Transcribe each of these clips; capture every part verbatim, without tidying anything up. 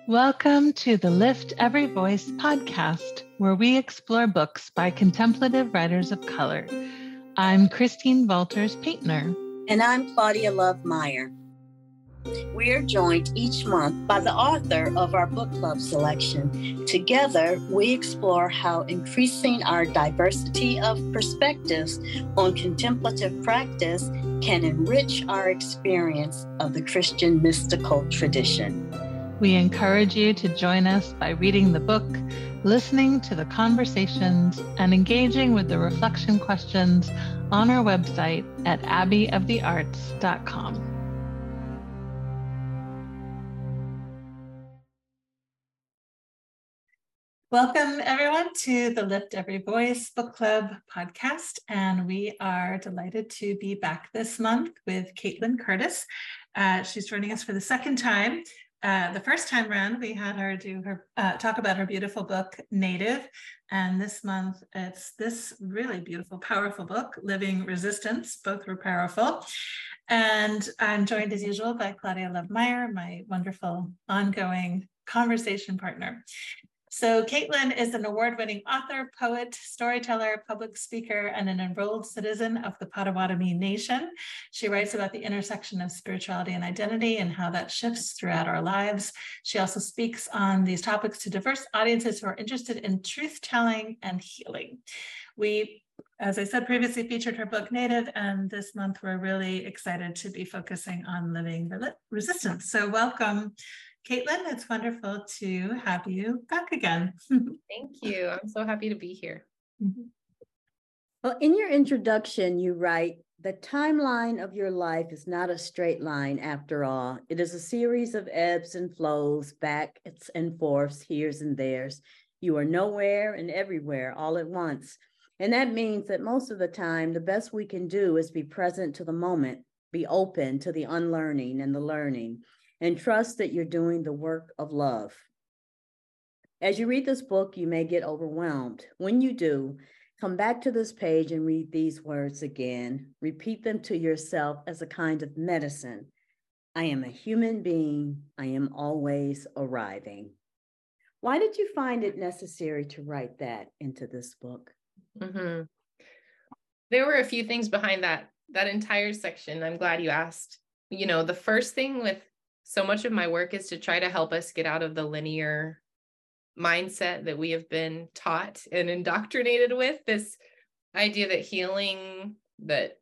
Welcome to the Lift Every Voice podcast, where we explore books by contemplative writers of color. I'm Christine Walters-Paintner. And I'm Claudia Love Meyer. We are joined each month by the author of our book club selection. Together, we explore how increasing our diversity of perspectives on contemplative practice can enrich our experience of the Christian mystical tradition. We encourage you to join us by reading the book, listening to the conversations, and engaging with the reflection questions on our website at abbey of the arts dot com. Welcome, everyone, to the Lift Every Voice Book Club podcast. And we are delighted to be back this month with Caitlin Curtis. Uh, she's joining us for the second time. Uh, the first time around, we had her do her uh, talk about her beautiful book, Native. And this month, it's this really beautiful, powerful book, Living Resistance. Both were powerful. And I'm joined, as usual, by Claudia Love Meyer, my wonderful ongoing conversation partner. So Caitlin is an award-winning author, poet, storyteller, public speaker, and an enrolled citizen of the Potawatomi Nation. She writes about the intersection of spirituality and identity and how that shifts throughout our lives. She also speaks on these topics to diverse audiences who are interested in truth-telling and healing. We, as I said previously, featured her book Native, and this month we're really excited to be focusing on living resistance. So welcome, Caitlin. It's wonderful to have you back again. Thank you. I'm so happy to be here. Mm-hmm. Well, in your introduction, you write, "The timeline of your life is not a straight line after all. It is a series of ebbs and flows, backs and forths, heres and theres. You are nowhere and everywhere all at once. And that means that most of the time, the best we can do is be present to the moment, be open to the unlearning and the learning, and trust that you're doing the work of love." As you read this book, you may get overwhelmed. When you do, come back to this page and read these words again. Repeat them to yourself as a kind of medicine. I am a human being. I am always arriving. Why did you find it necessary to write that into this book? Mm-hmm. There were a few things behind that, that entire section. I'm glad you asked. You know, the first thing with so much of my work is to try to help us get out of the linear mindset that we have been taught and indoctrinated with, this idea that healing, that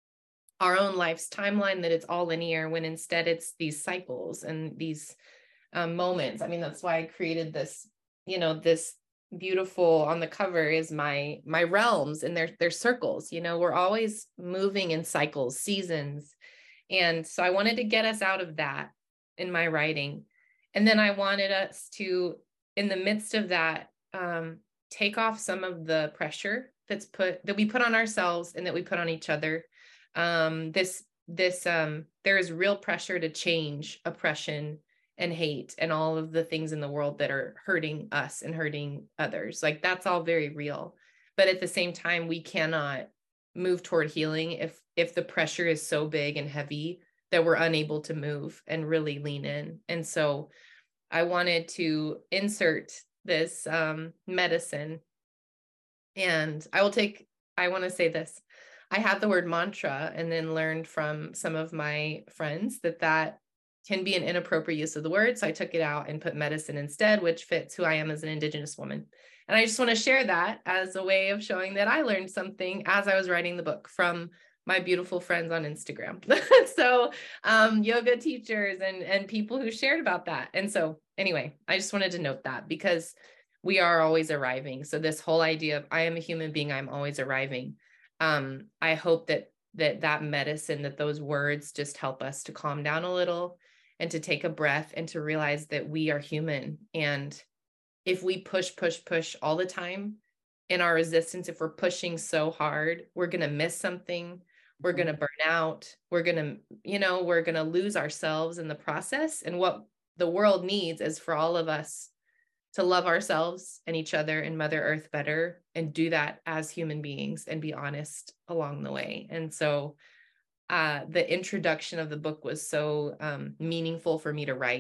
our own life's timeline, that it's all linear, when instead it's these cycles and these um, moments. I mean, that's why I created this, you know, this beautiful, on the cover is my, my realms, and they're, they're circles, you know, we're always moving in cycles, seasons. And so I wanted to get us out of that in my writing. And then I wanted us to, in the midst of that, um, take off some of the pressure that's put, that we put on ourselves and that we put on each other. Um, this, this, um, there is real pressure to change oppression and hate and all of the things in the world that are hurting us and hurting others. Like, that's all very real. But at the same time, we cannot move toward healing if, if the pressure is so big and heavy that we're unable to move and really lean in. And so I wanted to insert this um, medicine. And I will take, I want to say this. I had the word mantra and then learned from some of my friends that that can be an inappropriate use of the word. So I took it out and put medicine instead, which fits who I am as an Indigenous woman. And I just want to share that as a way of showing that I learned something as I was writing the book from my beautiful friends on Instagram. So um, yoga teachers and, and people who shared about that. And so anyway, I just wanted to note that because we are always arriving. So this whole idea of I am a human being, I'm always arriving. Um, I hope that that that medicine, that those words just help us to calm down a little and to take a breath and to realize that we are human. And if we push, push, push all the time in our resistance, if we're pushing so hard, we're going to miss something. We're going to burn out. We're going to, you know, we're going to lose ourselves in the process. And what the world needs is for all of us to love ourselves and each other and Mother Earth better, and do that as human beings and be honest along the way. And so uh, the introduction of the book was so um, meaningful for me to write,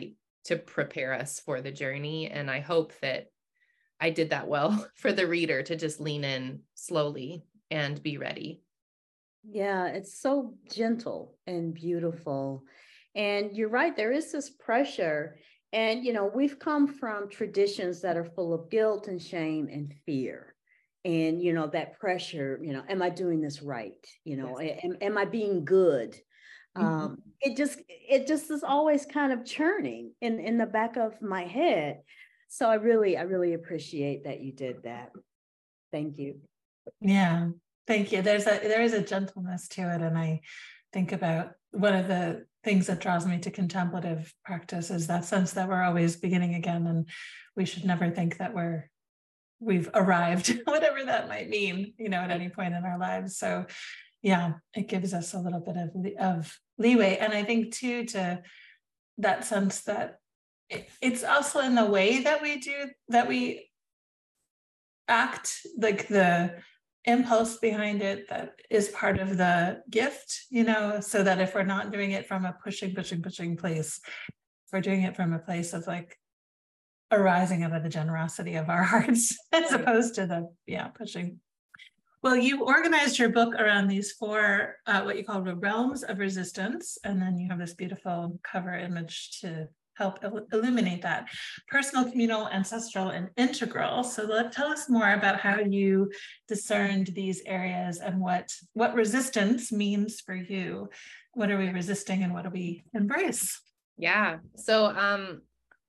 to prepare us for the journey. And I hope that I did that well for the reader to just lean in slowly and be ready. Yeah, it's so gentle and beautiful. And you're right, there is this pressure. And, you know, we've come from traditions that are full of guilt and shame and fear. And, you know, that pressure, you know, am I doing this right? You know, Yes. am, am I being good? Mm-hmm. Um, it just, it just is always kind of churning in, in the back of my head. So I really, I really appreciate that you did that. Thank you. Yeah, thank you. There's a, there is a gentleness to it. And I think about one of the things that draws me to contemplative practice is that sense that we're always beginning again. And we should never think that we're, we've arrived, whatever that might mean, you know, at any point in our lives. So yeah, it gives us a little bit of, of leeway. And I think too, to that sense that it, it's also in the way that we do, that we act, like the impulse behind it that is part of the gift, you know, so that if we're not doing it from a pushing, pushing, pushing place, if we're doing it from a place of like arising out of the generosity of our hearts, as opposed to the, yeah, pushing. Well, you organized your book around these four, uh, what you call the realms of resistance. And then you have this beautiful cover image to help il- illuminate that: personal, communal, ancestral, and integral. So let, tell us more about how you discerned these areas and what, what resistance means for you. What are we resisting and what do we embrace? Yeah. So um,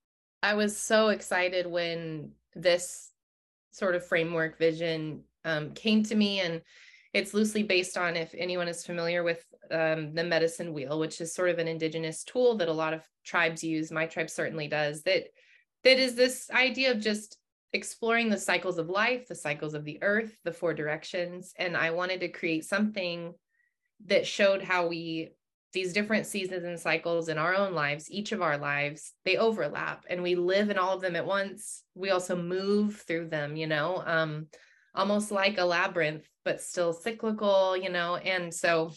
I was so excited when this sort of framework vision um, came to me, and it's loosely based on, if anyone is familiar with um, the medicine wheel, which is sort of an indigenous tool that a lot of tribes use. My tribe certainly does. That that is this idea of just exploring the cycles of life, the cycles of the earth, the four directions. And I wanted to create something that showed how we, these different seasons and cycles in our own lives, each of our lives, they overlap and we live in all of them at once. We also move through them, you know, um, almost like a labyrinth, but still cyclical, you know. And so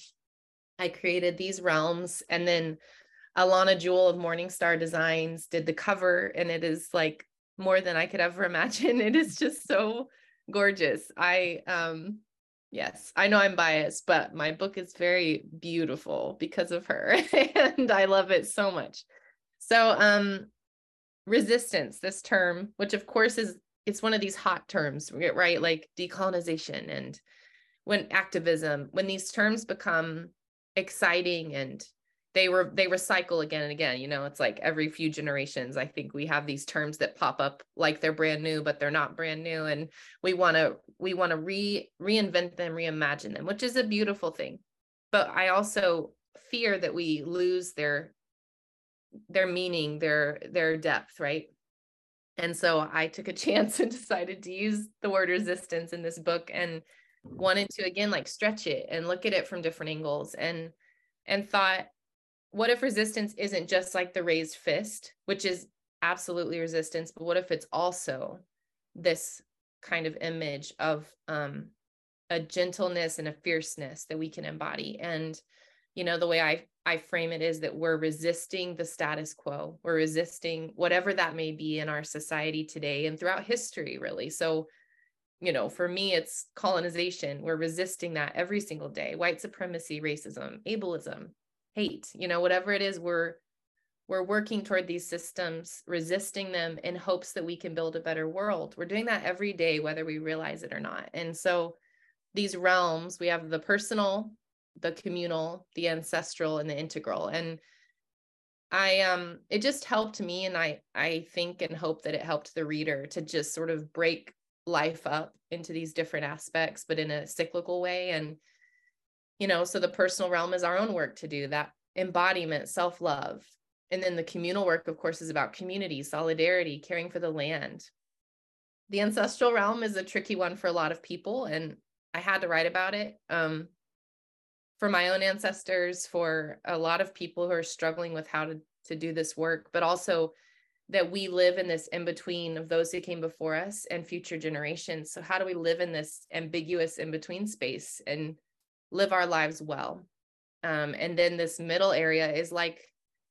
I created these realms, and then Alana Jewel of Morningstar Designs did the cover, and it is like more than I could ever imagine. It is just so gorgeous. I, um, yes, I know I'm biased, but my book is very beautiful because of her, and I love it so much. So, um, resistance, this term, which of course is, it's one of these hot terms, right? Like decolonization and when activism, when these terms become exciting and they were, they recycle again and again, you know, it's like every few generations, I think we have these terms that pop up like they're brand new, but they're not brand new. And we want to, we want to re reinvent them, reimagine them, which is a beautiful thing. But I also fear that we lose their, their meaning, their, their depth, right? And so I took a chance and decided to use the word resistance in this book, and wanted to, again, like stretch it and look at it from different angles, and, and thought, what if resistance isn't just like the raised fist, which is absolutely resistance, but what if it's also this kind of image of um, a gentleness and a fierceness that we can embody? And, you know, the way I, I frame it is that we're resisting the status quo. We're resisting whatever that may be in our society today and throughout history, really. So, you know, for me, it's colonization. We're resisting that every single day. White supremacy, racism, ableism, hate, you know, whatever it is, we're, we're working toward these systems, resisting them in hopes that we can build a better world. We're doing that every day, whether we realize it or not. And so these realms, we have the personal, the communal, the ancestral, and the integral. And I, um, it just helped me. And I, I think and hope that it helped the reader to just sort of break life up into these different aspects, but in a cyclical way. And, you know, so the personal realm is our own work to do, that embodiment, self-love. And then the communal work, of course, is about community, solidarity, caring for the land. The ancestral realm is a tricky one for a lot of people, and I had to write about it. Um, for my own ancestors, for a lot of people who are struggling with how to, to do this work, but also that we live in this in-between of those who came before us and future generations. So how do we live in this ambiguous in-between space and live our lives well? Um, and then this middle area is like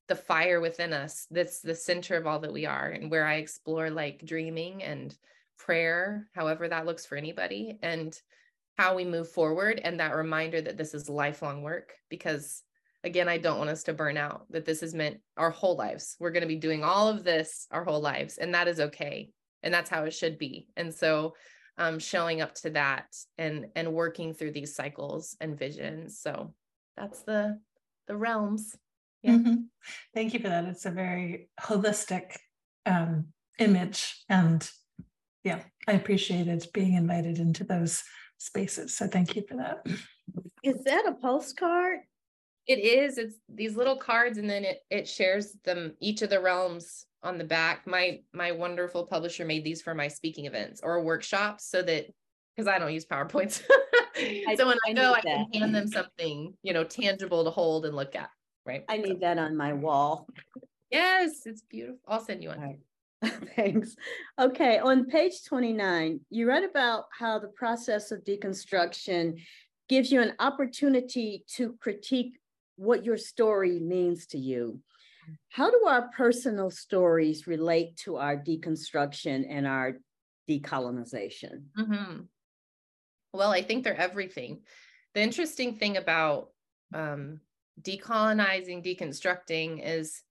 the fire within us that's the center of all that we are, and where I explore like dreaming and prayer, however that looks for anybody, and how we move forward, and that reminder that this is lifelong work, because again, I don't want us to burn out, that this is meant our whole lives. We're going to be doing all of this our whole lives, and that is okay. And that's how it should be. And so um, showing up to that and, and working through these cycles and visions. So that's the, the realms. Yeah. Mm-hmm. Thank you for that. It's a very holistic um, image. And yeah, I appreciated being invited into those spaces. So thank you for that. Is that a postcard? It is. It's these little cards, and then it it shares them, each of the realms on the back. My my wonderful publisher made these for my speaking events or workshops, so that, because I don't use PowerPoints. So when I, I go, I can that. hand them something, you know, tangible to hold and look at. Right. I need so. that on my wall. Yes, it's beautiful. I'll send you one. Right. Thanks. Okay, on page twenty-nine, you read about how the process of deconstruction gives you an opportunity to critique what your story means to you. How do our personal stories relate to our deconstruction and our decolonization? Mm-hmm. Well, I think they're everything. The interesting thing about um, decolonizing, deconstructing is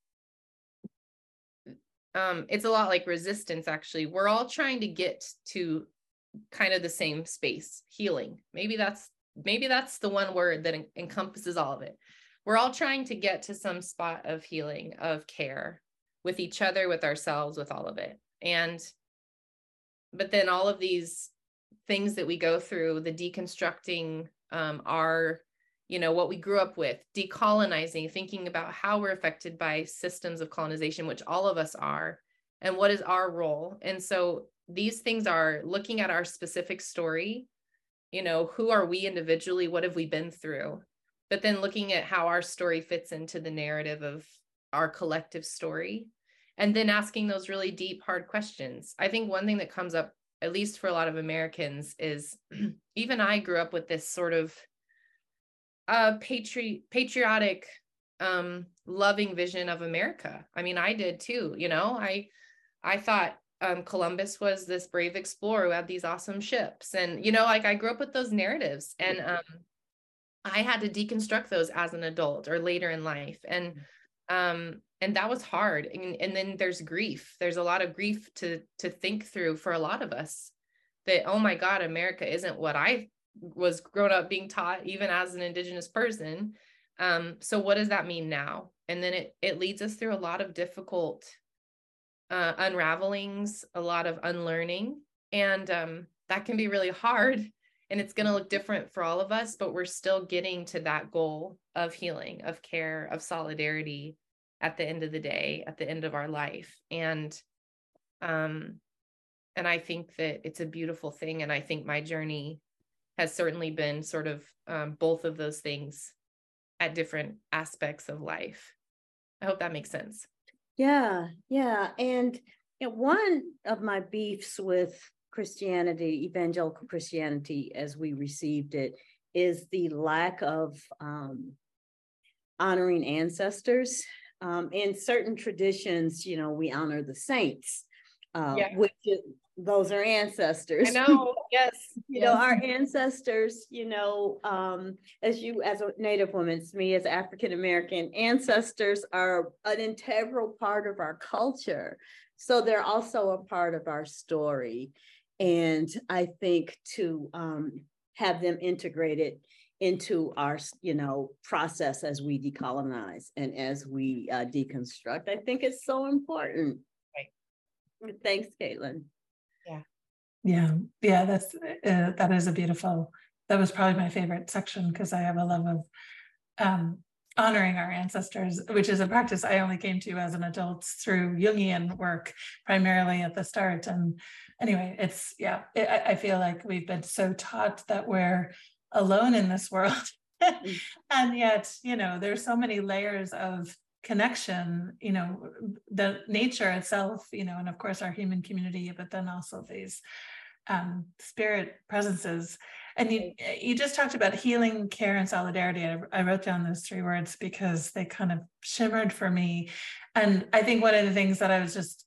um, it's a lot like resistance, actually. We're all trying to get to kind of the same space, healing. Maybe that's maybe that's the one word that en- encompasses all of it. We're all trying to get to some spot of healing, of care with each other, with ourselves, with all of it. And, but then all of these things that we go through, the deconstructing um, our, you know, what we grew up with, decolonizing, thinking about how we're affected by systems of colonization, which all of us are, and what is our role. And so these things are looking at our specific story, you know, who are we individually? What have we been through? But then looking at how our story fits into the narrative of our collective story, and then asking those really deep, hard questions. I think one thing that comes up, at least for a lot of Americans, is even I grew up with this sort of uh, patri- patriotic, um, loving vision of America. I mean, I did too, you know, I, I thought um, Columbus was this brave explorer who had these awesome ships. And, you know, like I grew up with those narratives, and um, I had to deconstruct those as an adult or later in life. And, um, and that was hard. And, and then there's grief. There's a lot of grief to, to think through for a lot of us, that, oh my God, America isn't what I was grown up being taught, even as an Indigenous person. Um, so what does that mean now? And then it, it leads us through a lot of difficult uh, unravelings, a lot of unlearning. And um, that can be really hard. And it's going to look different for all of us, but we're still getting to that goal of healing, of care, of solidarity at the end of the day, at the end of our life. And, um, and I think that it's a beautiful thing. And I think my journey has certainly been sort of um, both of those things at different aspects of life. I hope that makes sense. Yeah, yeah. And you know, one of my beefs with Christianity, evangelical Christianity, as we received it, is the lack of um, honoring ancestors. Um, in certain traditions, you know, we honor the saints, uh, yeah. which is, those are ancestors. I know, yes. you yes. know, our ancestors, you know, um, as you, as a Native woman, me as African-American, ancestors are an integral part of our culture. So they're also a part of our story. And I think to um, have them integrated into our, you know, process as we decolonize and as we uh, deconstruct, I think it's so important. Right. Thanks, Caitlin. Yeah. Yeah. Yeah. That's, uh, that is a beautiful, that was probably my favorite section, because I have a love of um, honoring our ancestors, which is a practice I only came to as an adult through Jungian work, primarily at the start. And anyway, it's, yeah, it, I feel like we've been so taught that we're alone in this world. And yet, you know, there's so many layers of connection, you know, the nature itself, you know, and of course our human community, but then also these um, spirit presences. And you, you just talked about healing, care, and solidarity. I, I wrote down those three words because they kind of shimmered for me. And I think one of the things that I was just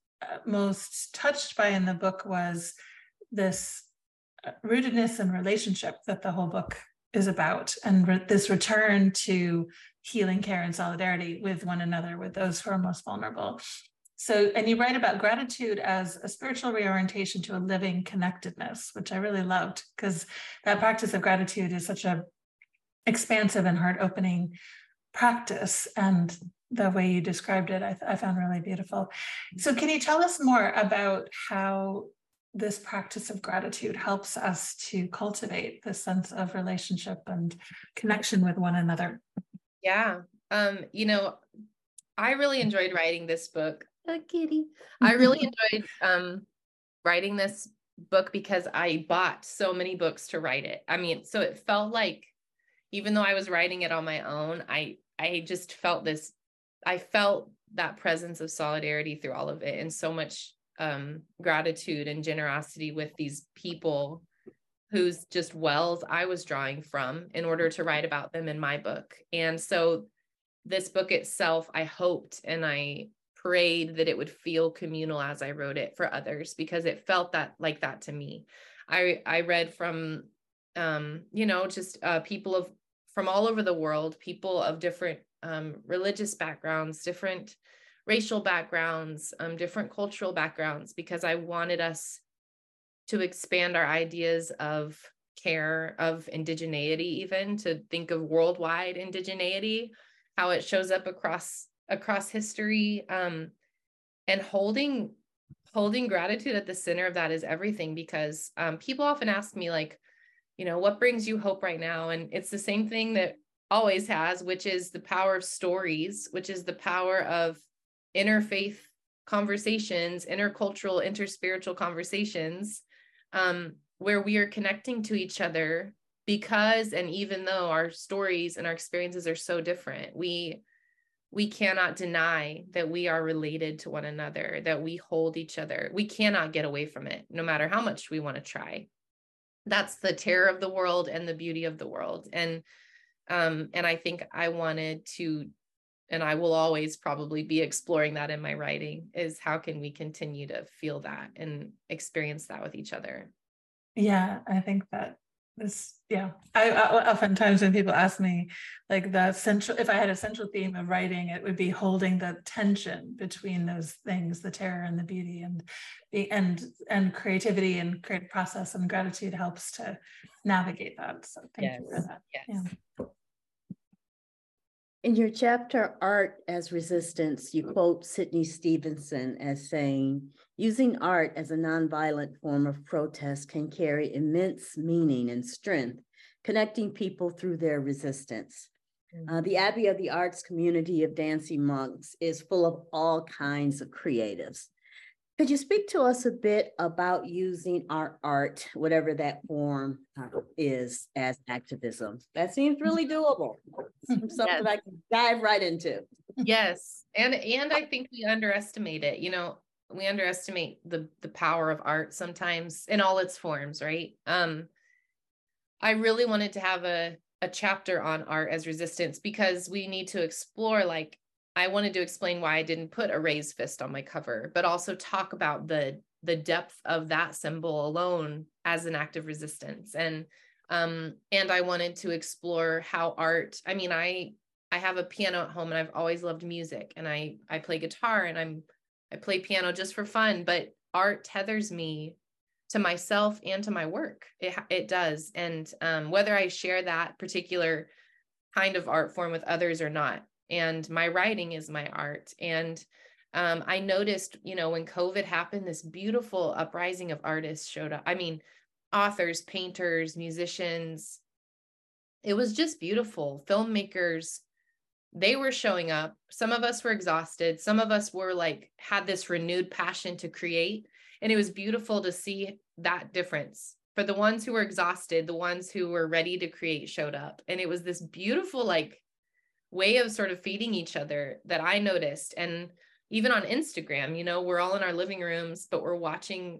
most touched by in the book was this rootedness and relationship that the whole book is about, and re- this return to healing, care, and solidarity with one another, with those who are most vulnerable. So, and you write about gratitude as a spiritual reorientation to a living connectedness, which I really loved, because that practice of gratitude is such a expansive and heart-opening practice. And the way you described it, I, I found really beautiful. So can you tell us more about how this practice of gratitude helps us to cultivate this sense of relationship and connection with one another? Yeah. Um, you know, I really enjoyed writing this book. Oh, kitty. I really enjoyed um, writing this book because I bought so many books to write it. I mean, so it felt like, even though I was writing it on my own, I, I just felt this, I felt that presence of solidarity through all of it, and so much um, gratitude and generosity with these people whose just wells I was drawing from in order to write about them in my book. And so this book itself, I hoped and I prayed that it would feel communal as I wrote it for others, because it felt that like that to me. I, I read from, um, you know, just uh, people of from all over the world, people of different um, religious backgrounds, different racial backgrounds, um, different cultural backgrounds, because I wanted us to expand our ideas of care, of indigeneity, even to think of worldwide indigeneity, how it shows up across across history, um, and holding holding gratitude at the center of that is everything. Because um, people often ask me, like, you know, what brings you hope right now? And it's the same thing that always has, which is the power of stories, which is the power of interfaith conversations, intercultural, interspiritual conversations, um, where we are connecting to each other because, and even though our stories and our experiences are so different, we we cannot deny that we are related to one another, that we hold each other. We cannot get away from it, no matter how much we want to try. That's the terror of the world and the beauty of the world. And um, and I think I wanted to, and I will always probably be exploring that in my writing, is how can we continue to feel that and experience that with each other? Yeah, I think that this, yeah, I, I oftentimes when people ask me, like, the central, if I had a central theme of writing, it would be holding the tension between those things, the terror and the beauty, and the and and creativity and creative process, and gratitude helps to navigate that. So thank Yes. you for that. Yes. Yeah. In your chapter, Art as Resistance, you quote Sidney Stevenson as saying, using art as a nonviolent form of protest can carry immense meaning and strength, connecting people through their resistance. Uh, the Abbey of the Arts community of dancing monks is full of all kinds of creatives. Could you speak to us a bit about using our art, whatever that form uh, is, as activism? That seems really doable. Something yes. I can dive right into. Yes, and and I think we underestimate it. You know, we underestimate the the power of art sometimes in all its forms, right? Um, I really wanted to have a a chapter on art as resistance, because we need to explore, like, I wanted to explain why I didn't put a raised fist on my cover, but also talk about the the depth of that symbol alone as an act of resistance. And um, and I wanted to explore how art, I mean, I I have a piano at home and I've always loved music, and I I play guitar and I'm I play piano just for fun, but art tethers me to myself and to my work. It it does. And um, whether I share that particular kind of art form with others or not, and my writing is my art. And um, I noticed, you know, when COVID happened, this beautiful uprising of artists showed up. I mean, authors, painters, musicians. It was just beautiful. Filmmakers, they were showing up. Some of us were exhausted. Some of us were like, had this renewed passion to create. And it was beautiful to see that difference. For the ones who were exhausted, the ones who were ready to create showed up. And it was this beautiful, like, way of sort of feeding each other that I noticed. And even on Instagram, you know, we're all in our living rooms, but we're watching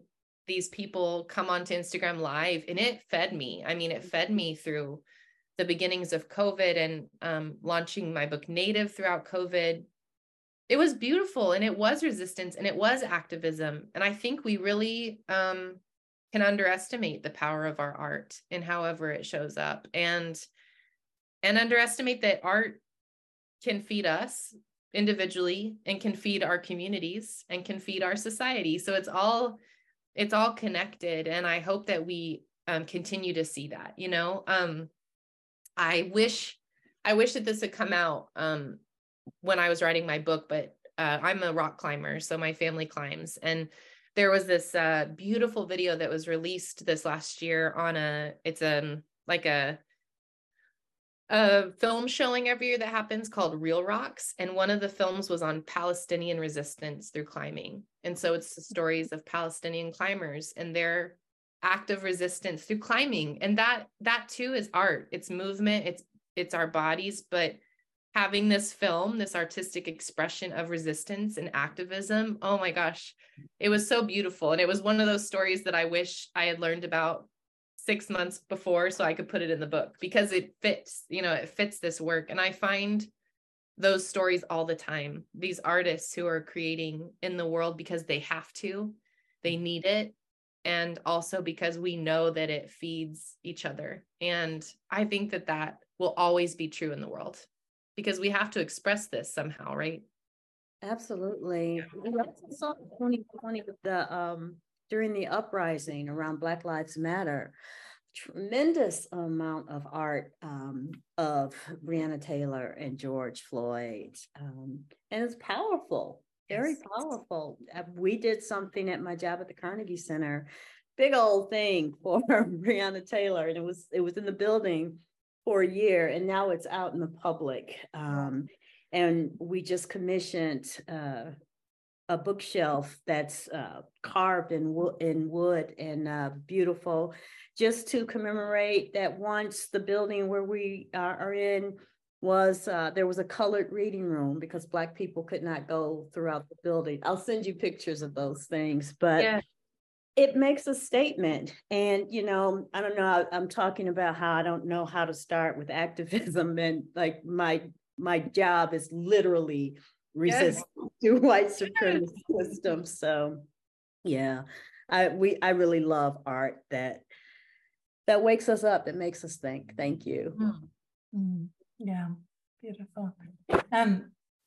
these people come onto Instagram Live, and it fed me. I mean, it fed me through the beginnings of COVID and um, launching my book Native throughout COVID. It was beautiful, and it was resistance, and it was activism. And I think we really um, can underestimate the power of our art in however it shows up, and and underestimate that art can feed us individually and can feed our communities and can feed our society. So it's all it's all connected. And I hope that we um, continue to see that, you know, um, I wish, I wish that this had come out um, when I was writing my book, but uh, I'm a rock climber. So my family climbs, and there was this uh, beautiful video that was released this last year on a, it's um like a, a film showing every year that happens called Real Rocks. And one of the films was on Palestinian resistance through climbing. And so it's the stories of Palestinian climbers and their act of resistance through climbing. And that, that too is art. It's movement, it's, it's our bodies, but having this film, this artistic expression of resistance and activism, oh my gosh, it was so beautiful. And it was one of those stories that I wish I had learned about six months before so I could put it in the book, because it fits, you know, it fits this work. And I find those stories all the time, these artists who are creating in the world because they have to, they need it. And also because we know that it feeds each other. And I think that that will always be true in the world, because we have to express this somehow, right? Absolutely. We also saw twenty twenty with the um during the uprising around Black Lives Matter, tremendous amount of art um, of Breonna Taylor and George Floyd. Um, and it's powerful, very yes. powerful. Uh, we did something at my job at the Carnegie Center, big old thing for Breonna Taylor. And it was, it was in the building for a year, and now it's out in the public. Um, and we just commissioned uh, a bookshelf that's uh, carved in, wo in wood and uh, beautiful, just to commemorate that once the building where we are, are in was, uh, there was a colored reading room because Black people could not go throughout the building. I'll send you pictures of those things, but yeah. It makes a statement. And, you know, I don't know, I, I'm talking about how I don't know how to start with activism, and like my, my job is literally resist yes. to white supremacist systems. So yeah, I we I really love art that that wakes us up, that makes us think. Thank you. Mm-hmm. Yeah, beautiful. Um,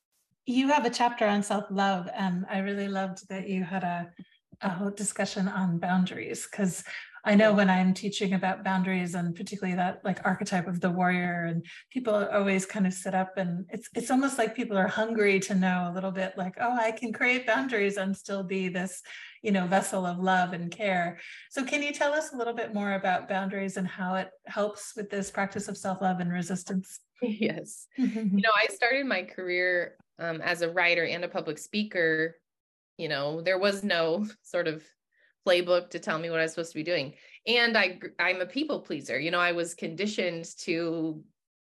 you have a chapter on self-love, and I really loved that you had a, a whole discussion on boundaries, because I know when I'm teaching about boundaries, and particularly that like archetype of the warrior, and people always kind of sit up, and it's it's almost like people are hungry to know a little bit like, oh, I can create boundaries and still be this, you know, vessel of love and care. So can you tell us a little bit more about boundaries and how it helps with this practice of self-love and resistance? Yes. You know, I started my career um, as a writer and a public speaker. You know, there was no sort of playbook to tell me what I was supposed to be doing. And I, I'm a people pleaser. You know, I was conditioned to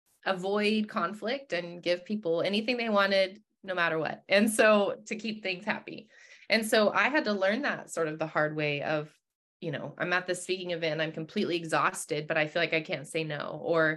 avoid conflict and give people anything they wanted, no matter what. And so to keep things happy. And so I had to learn that sort of the hard way of, you know, I'm at this speaking event, I'm completely exhausted, but I feel like I can't say no. Or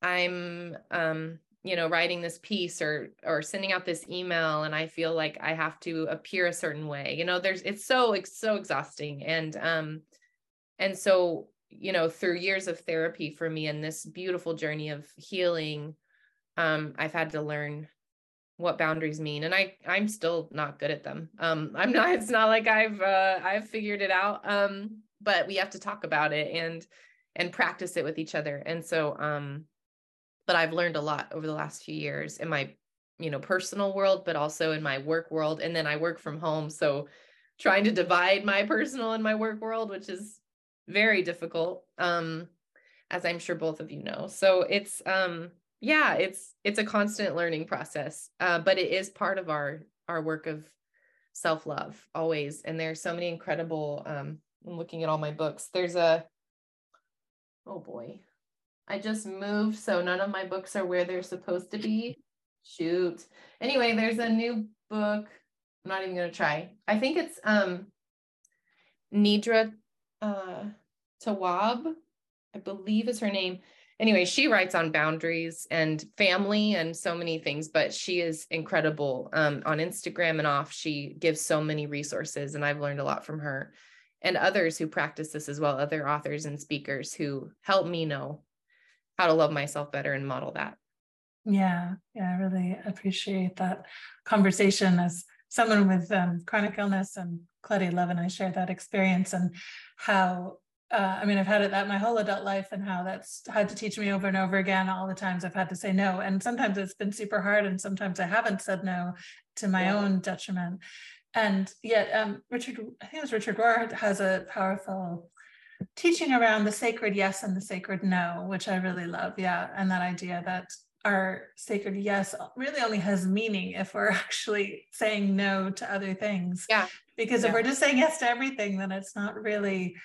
I'm, um, you know, writing this piece or, or sending out this email, and I feel like I have to appear a certain way, you know, there's, it's so, it's so exhausting. And, um, and so, you know, through years of therapy for me and this beautiful journey of healing, um, I've had to learn what boundaries mean. And I, I'm still not good at them. Um, I'm not, it's not like I've, uh, I've figured it out. Um, but we have to talk about it and, and practice it with each other. And so, um, but I've learned a lot over the last few years in my, you know, personal world, but also in my work world. And then I work from home. So trying to divide my personal and my work world, which is very difficult, um, as I'm sure both of you know. So it's, um, yeah, it's, it's a constant learning process, uh, but it is part of our, our work of self-love always. And there's so many incredible, um, I'm looking at all my books. There's a, oh boy, I just moved, so none of my books are where they're supposed to be. Shoot. Anyway, there's a new book. I'm not even going to try. I think it's um, Nidra uh, Tawab, I believe is her name. Anyway, she writes on boundaries and family and so many things, but she is incredible um, on Instagram and off. She gives so many resources, and I've learned a lot from her and others who practice this as well, other authors and speakers who help me know how to love myself better and model that. Yeah, yeah, I really appreciate that conversation as someone with um, chronic illness, and Claudia Love and I shared that experience, and how, uh, I mean, I've had it that my whole adult life, and how that's had to teach me over and over again, all the times I've had to say no. And sometimes it's been super hard, and sometimes I haven't said no to my yeah. own detriment. And yet, um, Richard, I think it was Richard Rohr, has a powerful teaching around the sacred yes and the sacred no, which I really love. Yeah. And that idea that our sacred yes really only has meaning if we're actually saying no to other things. Yeah. Because yeah. if we're just saying yes to everything, then it's not really,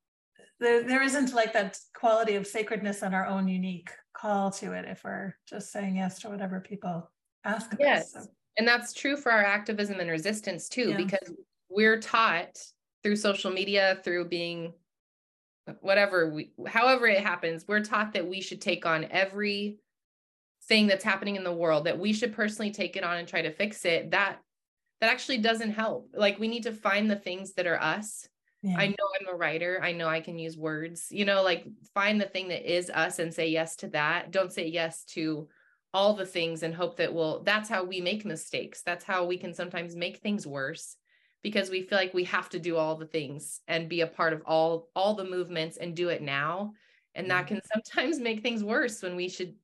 there, there isn't like that quality of sacredness and our own unique call to it if we're just saying yes to whatever people ask of yes. us. So. And that's true for our activism and resistance too, yeah. because we're taught through social media, through being whatever, we, however it happens, we're taught that we should take on every thing that's happening in the world, that we should personally take it on and try to fix it. That that actually doesn't help. Like, we need to find the things that are us. Yeah. I know I'm a writer. I know I can use words, you know, like find the thing that is us and say yes to that. Don't say yes to all the things and hope that we'll, that's how we make mistakes. That's how we can sometimes make things worse, because we feel like we have to do all the things and be a part of all, all the movements and do it now. And that can sometimes make things worse, when we should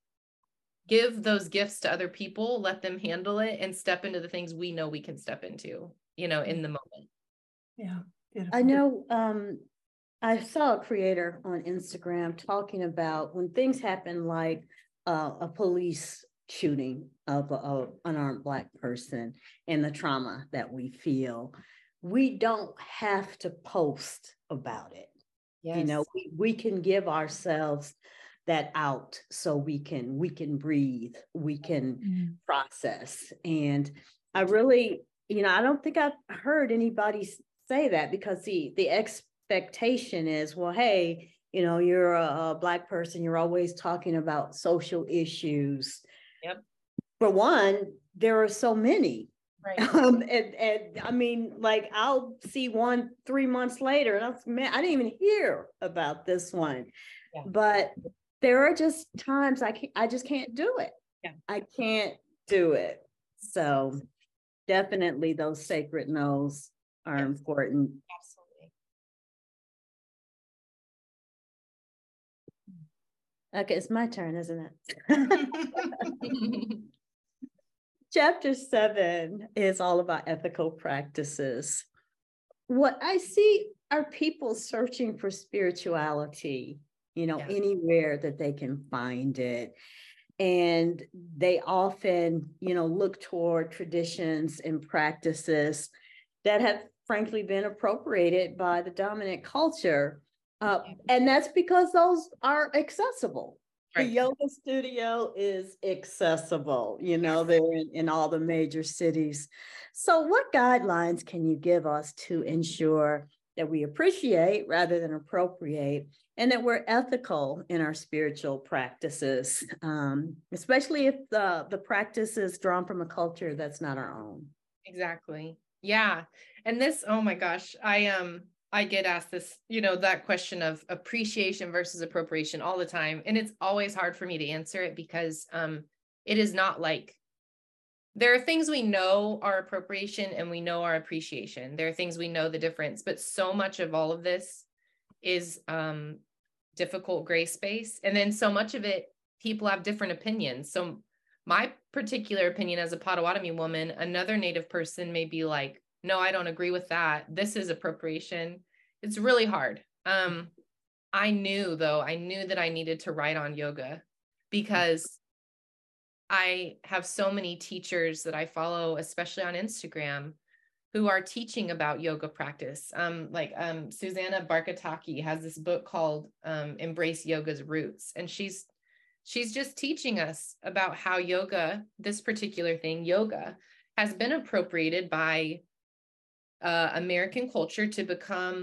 give those gifts to other people, let them handle it, and step into the things we know we can step into, you know, in the moment. Yeah. Beautiful. I know um, I saw a creator on Instagram talking about when things happen, like uh, a police shooting of an unarmed Black person and the trauma that we feel, we don't have to post about it. Yes. You know, we, we can give ourselves that out so we can we can breathe, we can mm-hmm. process. And I really, you know, I don't think I've heard anybody say that, because the the expectation is, well, hey, you know, you're a, a Black person, you're always talking about social issues. Yep. For one, there are so many. Right. Um, and, and I mean, like, I'll see one three months later, and I'm, man, I didn't even hear about this one. Yeah. But there are just times I can't, I just can't do it. Yeah. I can't do it. So definitely those sacred no's are yes. important. Absolutely. Okay, it's my turn, isn't it? Chapter seven is all about ethical practices. What I see are people searching for spirituality, you know, yeah. anywhere that they can find it. And they often, you know, look toward traditions and practices that have frankly been appropriated by the dominant culture. Uh, and that's because those are accessible. Right. The yoga studio is accessible, you know, they're in, in all the major cities. So what guidelines can you give us to ensure that we appreciate rather than appropriate, and that we're ethical in our spiritual practices, um, especially if the, the practice is drawn from a culture that's not our own? Exactly. Yeah. And this, oh my gosh, I um I get asked this, you know, that question of appreciation versus appropriation all the time. And it's always hard for me to answer it, because um, it is not like, there are things we know are appropriation and we know our appreciation. There are things we know the difference, but so much of all of this is um, difficult gray space. And then so much of it, people have different opinions. So my particular opinion as a Potawatomi woman, another Native person may be like, no, I don't agree with that. This is appropriation. It's really hard. Um, I knew though, I knew that I needed to write on yoga, because I have so many teachers that I follow, especially on Instagram, who are teaching about yoga practice. Um, like um, Susanna Barkataki has this book called um, Embrace Yoga's Roots. And she's she's just teaching us about how yoga, this particular thing, yoga, has been appropriated by Uh, American culture to become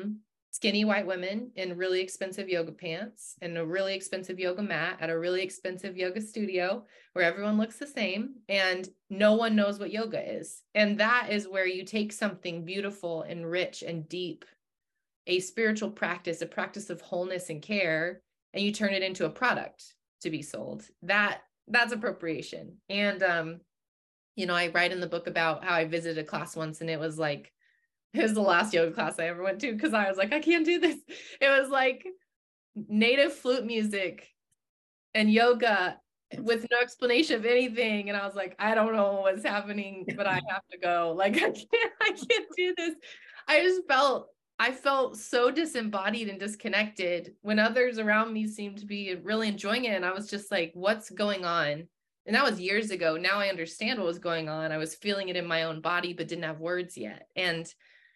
skinny white women in really expensive yoga pants and a really expensive yoga mat at a really expensive yoga studio where everyone looks the same and no one knows what yoga is. And that is where you take something beautiful and rich and deep, a spiritual practice, a practice of wholeness and care, and you turn it into a product to be sold. That that's appropriation. And, um, you know, I write in the book about how I visited a class once and it was like, it was the last yoga class I ever went to because I was like, I can't do this. It was like native flute music and yoga with no explanation of anything. And I was like, I don't know what's happening, but I have to go. Like, I can't, I can't do this. I just felt, I felt so disembodied and disconnected when others around me seemed to be really enjoying it. And I was just like, what's going on? And that was years ago. Now I understand what was going on. I was feeling it in my own body, but didn't have words yet. And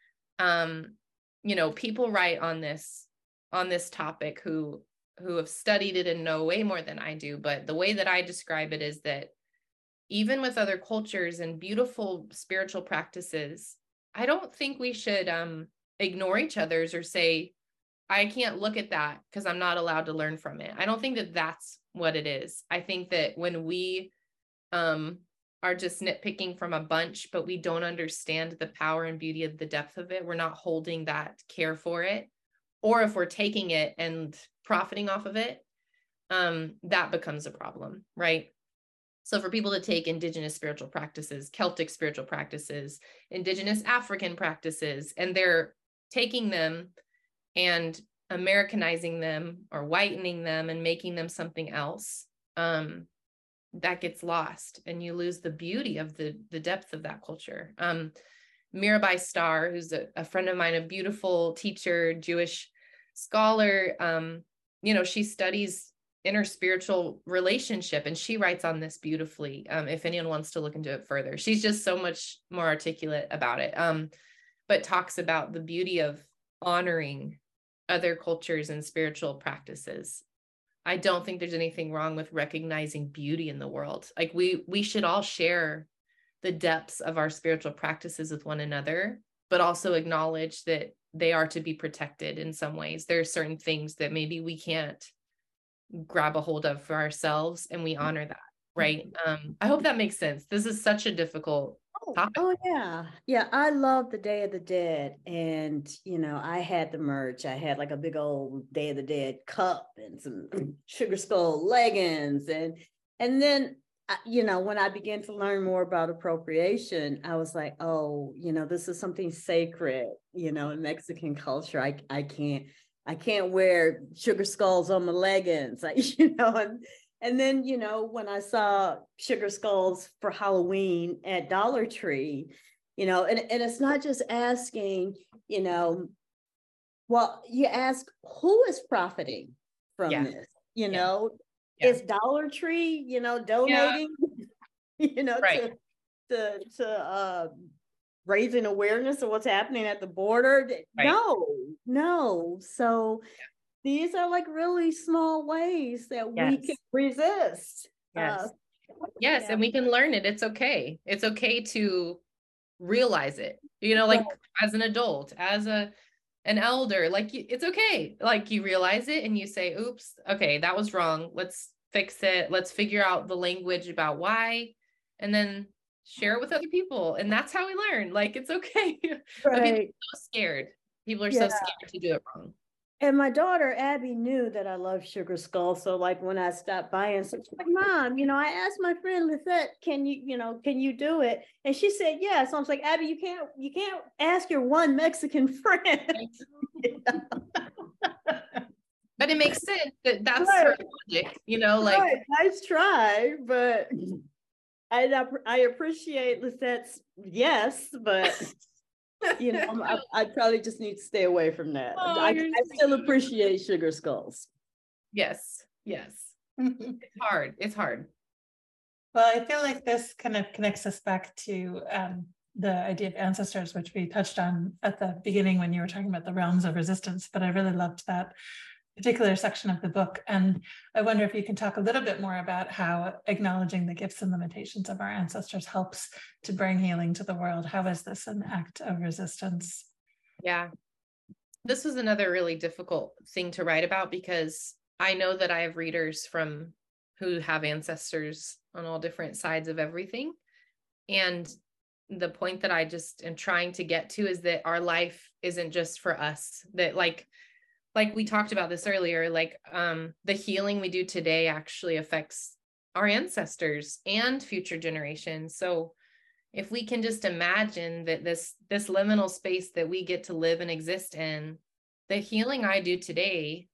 um, you know, people write on this, on this topic who, who have studied it and know way more than I do. But the way that I describe it is that even with other cultures and beautiful spiritual practices, I don't think we should um, ignore each other's or say, I can't look at that because I'm not allowed to learn from it. I don't think that that's what it is. I think that when we um, are just nitpicking from a bunch, but we don't understand the power and beauty of the depth of it, we're not holding that care for it. Or if we're taking it and profiting off of it, um, that becomes a problem, right? So for people to take indigenous spiritual practices, Celtic spiritual practices, indigenous African practices, and they're taking them and Americanizing them or whitening them and making them something else, um, that gets lost and you lose the beauty of the, the depth of that culture. Um, Mirabai Starr, who's a, a friend of mine, a beautiful teacher, Jewish scholar, um, you know, she studies interspiritual relationship and she writes on this beautifully. Um, if anyone wants to look into it further, she's just so much more articulate about it, um, but talks about the beauty of honoring other cultures and spiritual practices. I don't think there's anything wrong with recognizing beauty in the world. Like we, we should all share the depths of our spiritual practices with one another, but also acknowledge that they are to be protected in some ways. There are certain things that maybe we can't grab a hold of for ourselves, and we honor that, right? Um, I hope that makes sense. This is such a difficult topic. Oh, yeah. Yeah. I love the Day of the Dead. And, you know, I had the merch. I had like a big old Day of the Dead cup and some Sugar Skull leggings. And, and then, you know, when I began to learn more about appropriation, I was like, oh, you know, this is something sacred, you know, in Mexican culture. I, I can't, I can't wear sugar skulls on my leggings, like, you know, and, and then, you know, when I saw sugar skulls for Halloween at Dollar Tree, you know, and, and it's not just asking, you know, well, you ask who is profiting from yeah. this, you yeah. know, yeah. is Dollar Tree, you know, donating, yeah. you know, right. to, to, to, uh, raising awareness of what's happening at the border? Right. No, no. So yeah. these are like really small ways that yes. we can resist. Yes. Uh, yes. yeah. And we can learn it. It's okay. It's okay to realize it, you know, like yeah. as an adult, as a, an elder, like it's okay. Like you realize it and you say, oops, okay, that was wrong. Let's fix it. Let's figure out the language about why. And then share it with other people. And that's how we learn. Like, it's okay. Right. But people are so scared. People are yeah. so scared to do it wrong. And my daughter, Abby, knew that I love Sugar Skull. So like when I stopped buying, so she's like, Mom, you know, I asked my friend Lisette, can you, you know, can you do it? And she said, yeah. So I was like, Abby, you can't, you can't ask your one Mexican friend. You know? But it makes sense that that's right. her logic, you know, like. Right. Nice try, but I, I appreciate Lisette's yes, but you know, I, I probably just need to stay away from that. Oh, I, I still appreciate Sugar Skulls. Yes, yes. It's hard. It's hard. Well, I feel like this kind of connects us back to um, the idea of ancestors, which we touched on at the beginning when you were talking about the realms of resistance, but I really loved that particular section of the book. And I wonder if you can talk a little bit more about how acknowledging the gifts and limitations of our ancestors helps to bring healing to the world. How is this an act of resistance? Yeah. this was another really difficult thing to write about, because I know that I have readers from who have ancestors on all different sides of everything. And the point that I just am trying to get to is that our life isn't just for us, that like, like we talked about this earlier, like um, the healing we do today actually affects our ancestors and future generations. So if we can just imagine that this, this liminal space that we get to live and exist in, the healing I do today,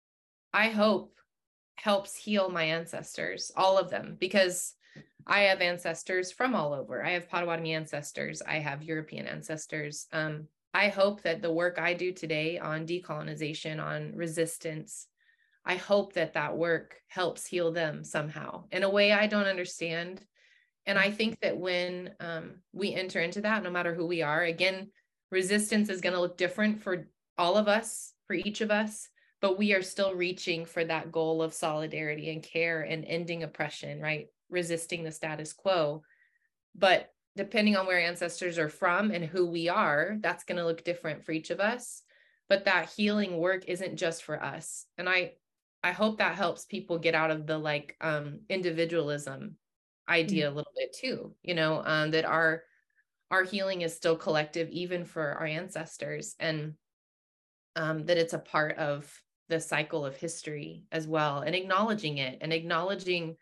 I hope helps heal my ancestors, all of them, because I have ancestors from all over. I have Potawatomi ancestors. I have European ancestors. Um, I hope that the work I do today on decolonization, on resistance, I hope that that work helps heal them somehow in a way I don't understand. And I think that when um, we enter into that, no matter who we are, again, resistance is going to look different for all of us, for each of us, but we are still reaching for that goal of solidarity and care and ending oppression, right? Resisting the status quo. But depending on where ancestors are from and who we are, that's going to look different for each of us. But that healing work isn't just for us. And I, I hope that helps people get out of the like um, individualism idea mm-hmm. a little bit too, you know, um, that our, our healing is still collective, even for our ancestors, and um, that it's a part of the cycle of history as well, and acknowledging it and acknowledging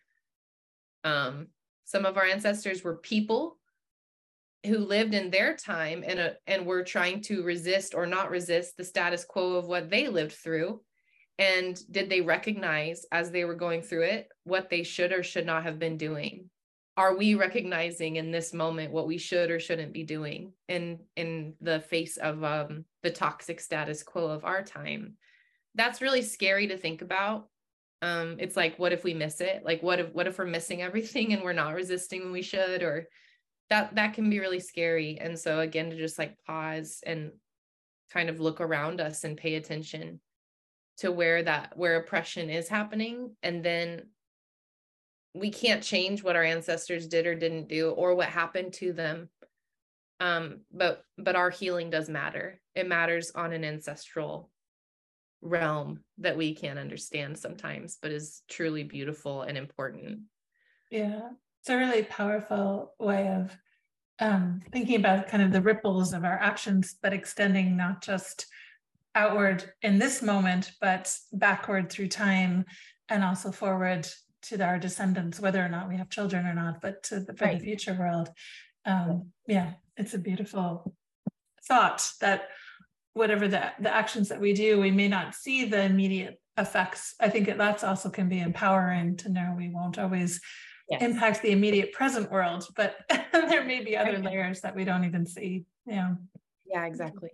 um, some of our ancestors were people who lived in their time and, uh, and were trying to resist or not resist the status quo of what they lived through. And did they recognize as they were going through it, what they should or should not have been doing? Are we recognizing in this moment what we should or shouldn't be doing in, in the face of um, the toxic status quo of our time? That's really scary to think about. Um, it's like, what if we miss it? Like, what if, what if we're missing everything and we're not resisting when we should? Or that, that can be really scary. And so again, to just like pause and kind of look around us and pay attention to where that, where oppression is happening. And then we can't change what our ancestors did or didn't do, or what happened to them. Um, but, but our healing does matter. It matters on an ancestral realm that we can't understand sometimes, but is truly beautiful and important. Yeah, it's a really powerful way of um, thinking about kind of the ripples of our actions, but extending not just outward in this moment, but backward through time, and also forward to our descendants, whether or not we have children or not, but to the, for right. the future world. Um, yeah, it's a beautiful thought that whatever the, the actions that we do, we may not see the immediate effects. I think that that's also can be empowering to know we won't always yes. impact the immediate present world, but there may be other layers that we don't even see. Yeah. Yeah, exactly.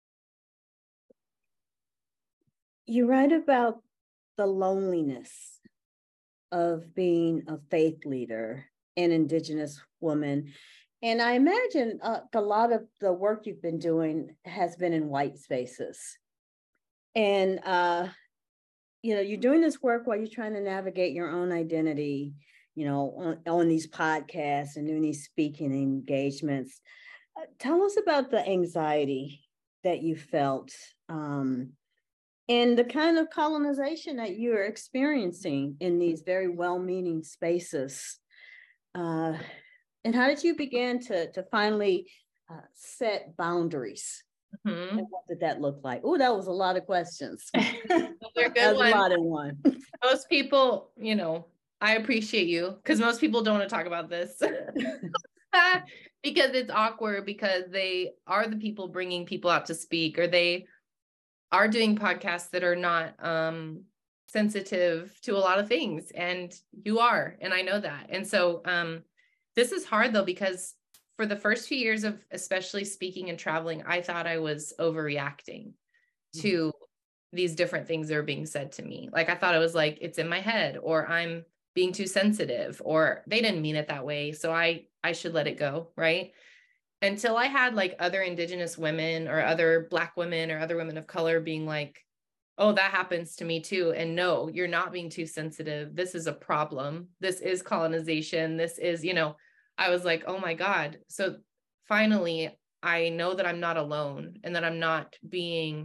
You write about the loneliness of being a faith leader, an Indigenous woman. And I imagine uh, a lot of the work you've been doing has been in white spaces. And, uh, you know, you're doing this work while you're trying to navigate your own identity, you know, on, on these podcasts and doing these speaking engagements. Uh, tell us about the anxiety that you felt um, and the kind of colonization that you're experiencing in these very well-meaning spaces. Uh, and how did you begin to, to finally uh, set boundaries? Mm-hmm. And what did that look like? Oh, that was a lot of questions. They're good That's ones. a lot in one. Most people, you know, I appreciate you because most people don't want to talk about this because it's awkward, because they are the people bringing people out to speak, or they are doing podcasts that are not um, sensitive to a lot of things. And you are, and I know that. And so um, this is hard though, because for the first few years of especially speaking and traveling, I thought I was overreacting mm-hmm. to these different things that are being said to me. Like, I thought it was like, it's in my head, or I'm being too sensitive, or they didn't mean it that way, so I, I should let it go, right? Until I had like other Indigenous women or other Black women or other women of color being like, oh, that happens to me too. And no, you're not being too sensitive. This is a problem. This is colonization. This is, you know, I was like, oh my God. So finally, I know that I'm not alone and that I'm not being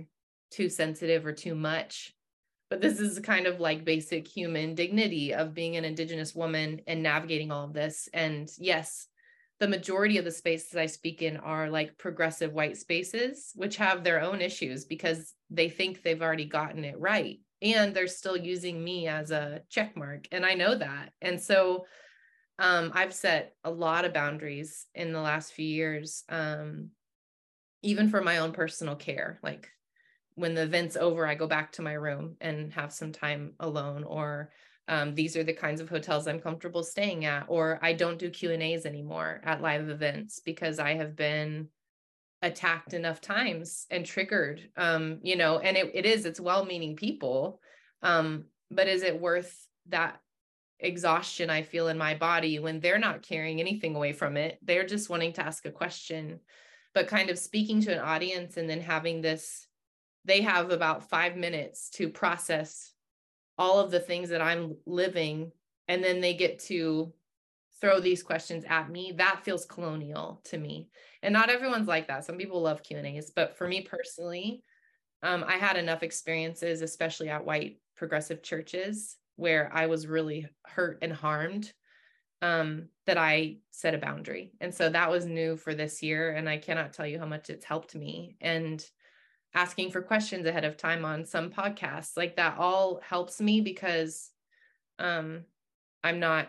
too sensitive or too much. But this is kind of like basic human dignity of being an Indigenous woman and navigating all of this. And yes, the majority of the spaces I speak in are like progressive white spaces, which have their own issues because they think they've already gotten it right. And they're still using me as a check mark. And I know that. And so um, I've set a lot of boundaries in the last few years, um, even for my own personal care. Like when the event's over, I go back to my room and have some time alone, or um, these are the kinds of hotels I'm comfortable staying at, or I don't do Q and A's anymore at live events because I have been attacked enough times and triggered, um, you know, and it, it is, it's well-meaning people. Um, but is it worth that exhaustion I feel in my body when they're not carrying anything away from it? They're just wanting to ask a question, but kind of speaking to an audience and then having this, they have about five minutes to process all of the things that I'm living. And then they get to throw these questions at me. That feels colonial to me. And not everyone's like that. Some people love Q and A's, but for me personally, um, I had enough experiences, especially at white progressive churches, where I was really hurt and harmed, um, that I set a boundary. And so that was new for this year. And I cannot tell you how much it's helped me. And asking for questions ahead of time on some podcasts, like that all helps me because um, I'm not,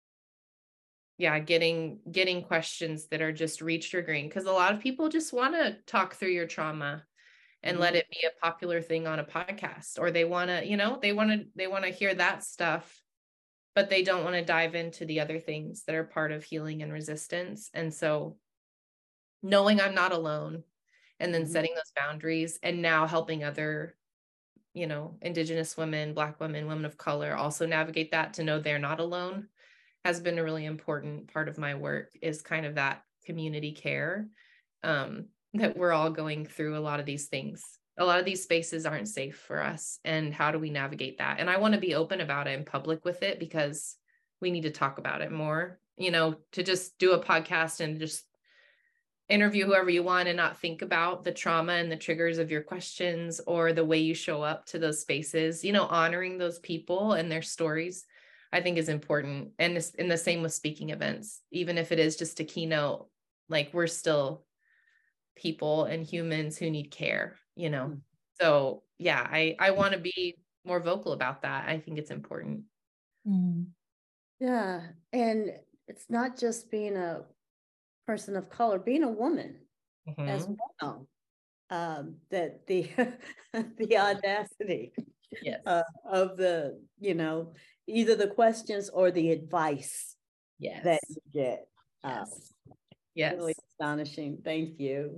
yeah, getting, getting questions that are just re-triggering, because a lot of people just want to talk through your trauma and mm-hmm. let it be a popular thing on a podcast, or they want to, you know, they want to, they want to hear that stuff, but they don't want to dive into the other things that are part of healing and resistance. And so knowing I'm not alone, and then mm-hmm. setting those boundaries, and now helping other, you know, Indigenous women, Black women, women of color also navigate that, to know they're not alone, has been a really important part of my work, is kind of that community care, um, that we're all going through a lot of these things. A lot of these spaces aren't safe for us. And how do we navigate that? And I want to be open about it in public with it, because we need to talk about it more, you know, to just do a podcast and just interview whoever you want and not think about the trauma and the triggers of your questions or the way you show up to those spaces, you know, honoring those people and their stories, I think is important. And it's in the same with speaking events, even if it is just a keynote, like we're still people and humans who need care, you know? Mm. So yeah, I, I want to be more vocal about that. I think it's important. Mm. Yeah. And it's not just being a person of color, being a woman mm-hmm. as well, um, that the the audacity yes. uh, of the, you know, either the questions or the advice yes. that you get. Yes. Um, yes. Really astonishing. Thank you.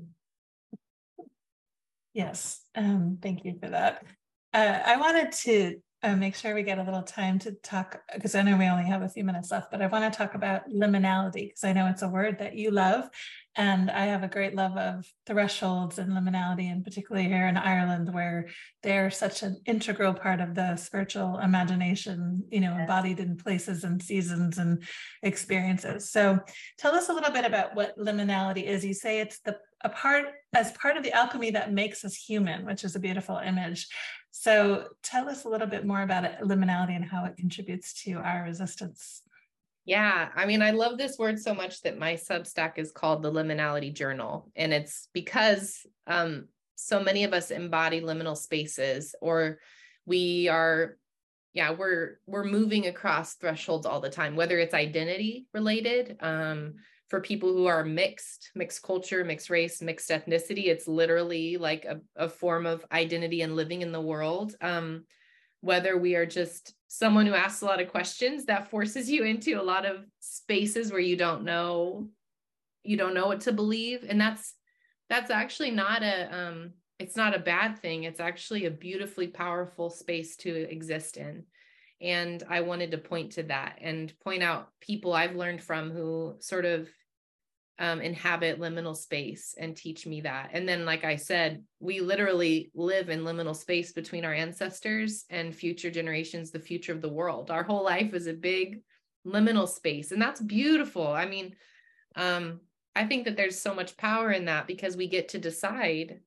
Yes. Um, thank you for that. Uh, I wanted to Uh, make sure we get a little time to talk, because I know we only have a few minutes left, but I want to talk about liminality, because I know it's a word that you love, and I have a great love of thresholds and liminality, and particularly here in Ireland, where they're such an integral part of the spiritual imagination, you know, embodied in places and seasons and experiences. So tell us a little bit about what liminality is. You say it's the a part as part of the alchemy that makes us human, which is a beautiful image. So tell us a little bit more about it, liminality, and how it contributes to our resistance. Yeah, I mean, I love this word so much that my Substack is called the Liminality Journal. And it's because um, so many of us embody liminal spaces, or we are, yeah, we're we're moving across thresholds all the time, whether it's identity related, um, for people who are mixed, mixed culture, mixed race, mixed ethnicity. It's literally like a, a form of identity and living in the world. Um, whether we are just someone who asks a lot of questions, that forces you into a lot of spaces where you don't know, you don't know what to believe. And that's, that's actually not a, um, it's not a bad thing. It's actually a beautifully powerful space to exist in. And I wanted to point to that and point out people I've learned from who sort of um, inhabit liminal space and teach me that. And then, like I said, we literally live in liminal space between our ancestors and future generations, the future of the world. Our whole life is a big liminal space. And that's beautiful. I mean, um, I think that there's so much power in that, because we get to decide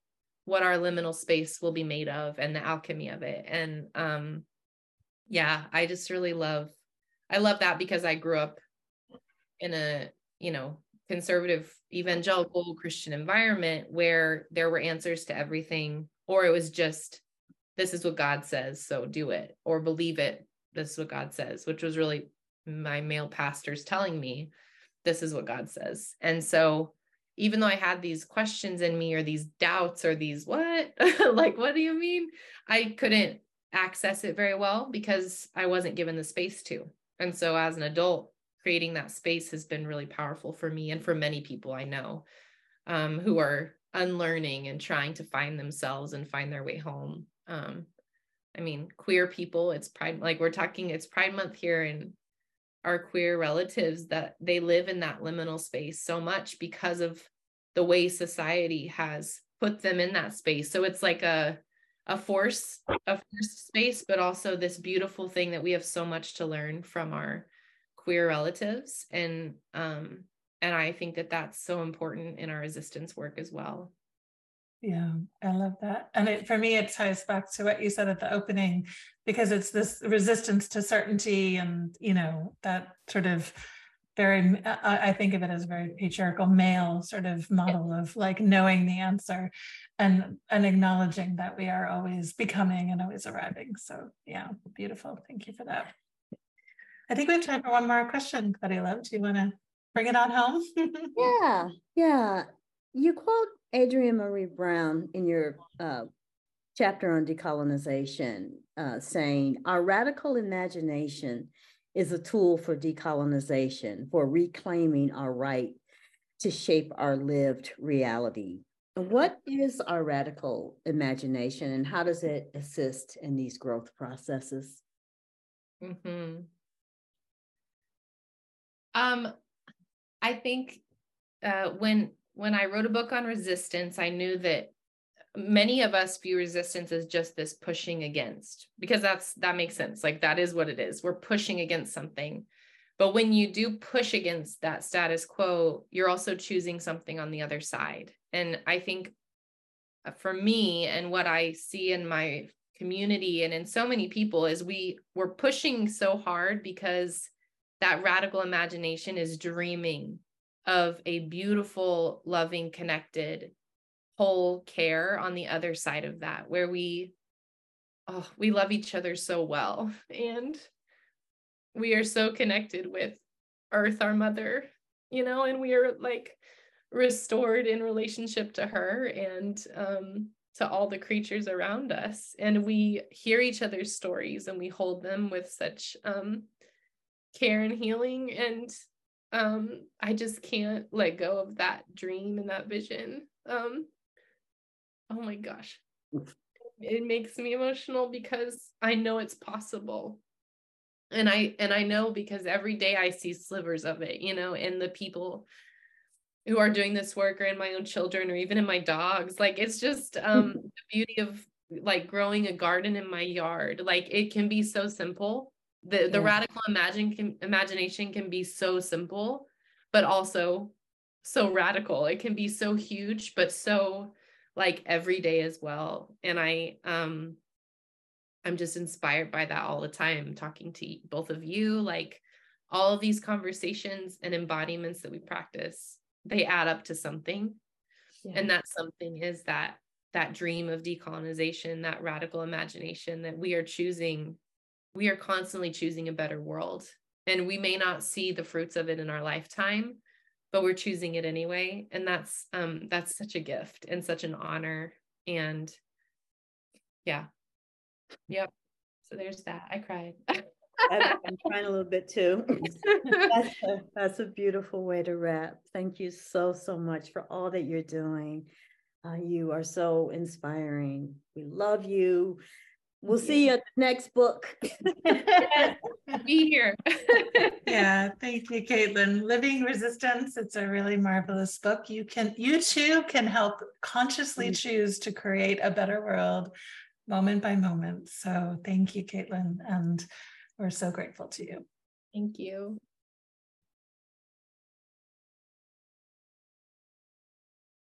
what our liminal space will be made of and the alchemy of it. And um, yeah, I just really love, I love that because I grew up in a, you know, conservative evangelical Christian environment where there were answers to everything, or it was just, this is what God says, so do it, or believe it, this is what God says, which was really my male pastors telling me, this is what God says. And so even though I had these questions in me or these doubts or these, what, like, what do you mean? I couldn't access it very well because I wasn't given the space to. And so as an adult, creating that space has been really powerful for me and for many people I know um, who are unlearning and trying to find themselves and find their way home. Um, I mean, queer people, it's Pride, like we're talking, it's Pride Month here, and our queer relatives, that they live in that liminal space so much because of the way society has put them in that space. So it's like a, a force, a forced space, but also this beautiful thing that we have so much to learn from our queer relatives. And, um, and I think that that's so important in our resistance work as well. Yeah, I love that. And it, for me, it ties back to what you said at the opening, because it's this resistance to certainty and, you know, that sort of very, I, I think of it as a very patriarchal male sort of model of like knowing the answer and, and acknowledging that we are always becoming and always arriving. So yeah, beautiful. Thank you for that. I think we have time for one more question, Claudia. Do you want to bring it on home? Yeah, yeah. You quote Adrienne Maree Brown in your uh, chapter on decolonization, uh, saying, our radical imagination is a tool for decolonization, for reclaiming our right to shape our lived reality. And what is our radical imagination, and how does it assist in these growth processes? Mm-hmm. Um, I think uh, when when I wrote a book on resistance, I knew that many of us view resistance as just this pushing against, because that's that makes sense. Like that is what it is. We're pushing against something. But when you do push against that status quo, you're also choosing something on the other side. And I think for me and what I see in my community and in so many people is we we're pushing so hard because that radical imagination is dreaming of a beautiful, loving, connected, whole care on the other side of that, where we, oh, we love each other so well. And we are so connected with Earth, our mother, you know, and we are like restored in relationship to her and um, to all the creatures around us. And we hear each other's stories and we hold them with such um, care and healing. And um, I just can't let go of that dream and that vision. Um, oh my gosh. It makes me emotional because I know it's possible. And I and I know because every day I see slivers of it, you know, in the people who are doing this work, or in my own children, or even in my dogs. Like, it's just um, the beauty of like growing a garden in my yard. Like, it can be so simple. The the yeah. radical imagine can, imagination can be so simple, but also so radical. It can be so huge, but so like every day as well. And I um I'm just inspired by that all the time, talking to both of you. Like, all of these conversations and embodiments that we practice, they add up to something. Yeah. And that something is that that dream of decolonization, that radical imagination that we are choosing. We are constantly choosing a better world. And we may not see the fruits of it in our lifetime, but we're choosing it anyway. And that's um that's such a gift and such an honor. And yeah. Yep. So there's that. I cried. I'm crying a little bit too. That's a, that's a beautiful way to wrap. Thank you so, so much for all that you're doing. Uh, you are so inspiring. We love you. We'll Thank see you. you at the next book. Yes, be here. Yeah, thank you, Caitlin. Living Resistance. It's a really marvelous book. You can, you too can help consciously mm-hmm. choose to create a better world moment by moment. So thank you, Caitlin. And we're so grateful to you. Thank you.